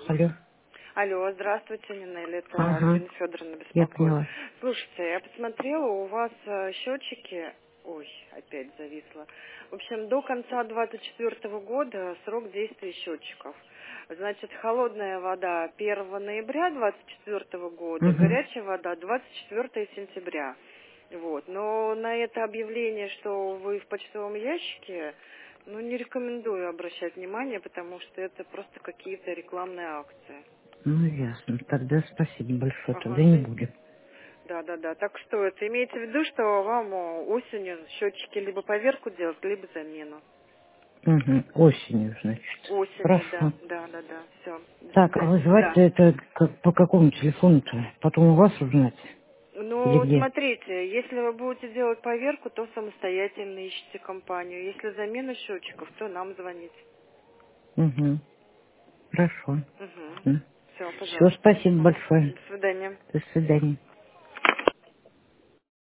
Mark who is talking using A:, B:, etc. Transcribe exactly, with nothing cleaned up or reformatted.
A: Алло.
B: Алло, здравствуйте, Нинель, это
A: Ага,
B: Альбина Федоровна
A: я
B: беспокоит.
A: поняла.
B: Слушайте, я посмотрела, у вас э, счетчики, ой, опять зависло. В общем, до конца двадцать четвёртого года срок действия счетчиков. Значит, холодная вода первого ноября двадцать четвёртого года,
A: Угу.
B: горячая вода двадцать четвёртого сентября. Вот. Но на это объявление, что вы в почтовом ящике, ну, не рекомендую обращать внимание, потому что это просто какие-то рекламные акции.
A: Ну, ясно. Тогда спасибо большое.
B: Ага,
A: Тогда не
B: за-
A: будем.
B: да, да, да. Так что это имеется в виду, что вам о, осенью счетчики либо поверку делать, либо замену.
A: Угу. Осенью, значит.
B: Осенью, да,
A: Хорошо.
B: да, да, да. Все. До
A: Так, а
B: свидания.
A: вызывать-то
B: Да.
A: это как- по какому телефону-то? Потом у вас узнать? Или
B: Ну,
A: где?
B: смотрите, если вы будете делать поверку, то самостоятельно ищите компанию. Если замена счетчиков, то нам звонить.
A: Угу. Хорошо.
B: Угу. Все,
A: Все,
B: пожалуйста.
A: спасибо
B: Ага.
A: большое.
B: До свидания.
A: До свидания.